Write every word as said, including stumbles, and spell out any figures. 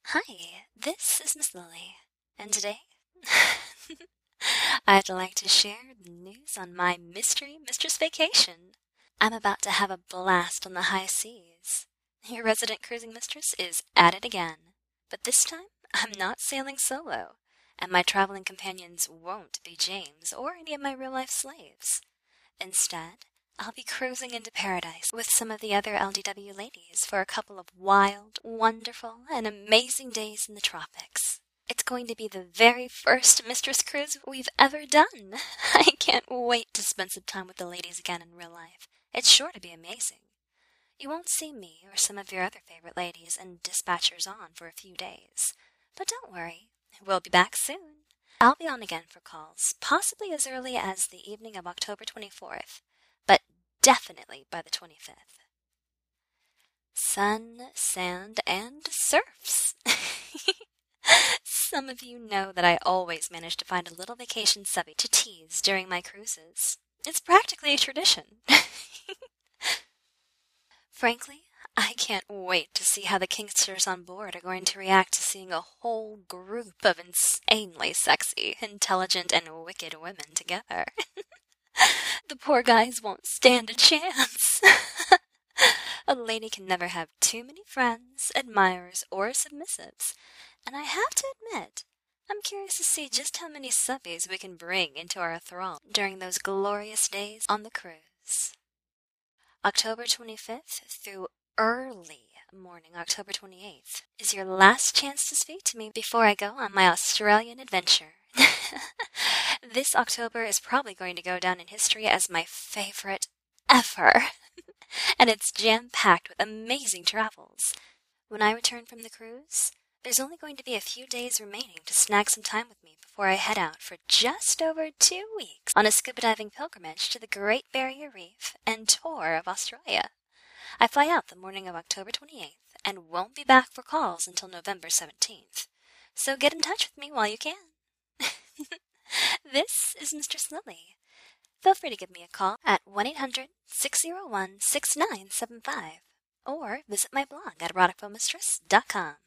Hi, this is Miss Lily, and today I'd like to share the news on my Mystery Mistress vacation. I'm about to have a blast on the high seas. Your resident cruising mistress is at it again, but this time I'm not sailing solo, and my traveling companions won't be James or any of my real-life slaves. Instead, I'll be cruising into paradise with some of the other L D W ladies for a couple of wild, wonderful, and amazing days in the tropics. It's going to be the very first Mistress Cruise we've ever done. I can't wait to spend some time with the ladies again in real life. It's sure to be amazing. You won't see me or some of your other favorite ladies and dispatchers on for a few days. But don't worry, we'll be back soon. I'll be on again for calls, possibly as early as the evening of October twenty-fourth. But definitely by the twenty-fifth. Sun, sand, and surfs. Some of you know that I always manage to find a little vacation subby to tease during my cruises. It's practically a tradition. Frankly, I can't wait to see how the Kingsters on board are going to react to seeing a whole group of insanely sexy, intelligent, and wicked women together. The poor guys won't stand a chance. A lady can never have too many friends, admirers, or submissives, and I have to admit, I'm curious to see just how many subbies we can bring into our thrall during those glorious days on the cruise. October twenty-fifth through early morning October twenty-eighth is your last chance to speak to me before I go on my Australian adventure. This October is probably going to go down in history as my favorite ever, and it's jam-packed with amazing travels. When I return from the cruise, there's only going to be a few days remaining to snag some time with me before I head out for just over two weeks on a scuba diving pilgrimage to the Great Barrier Reef and tour of Australia. I fly out the morning of October twenty-eighth and won't be back for calls until November seventeenth, so get in touch with me while you can. This is Mistress Lily. Feel free to give me a call at one eight hundred, six oh one, six nine seven five or visit my blog at erotica mistress dot com.